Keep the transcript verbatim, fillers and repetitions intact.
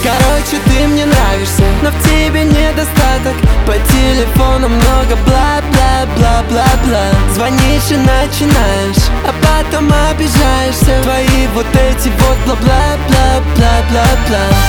Короче, ты мне нравишься, но в тебе недостаток. По телефону много бла-бла-бла-бла-бла. Звонишь и начинаешь, а потом обижаешься. Твои вот эти вот бла-бла-бла-бла-бла-бла.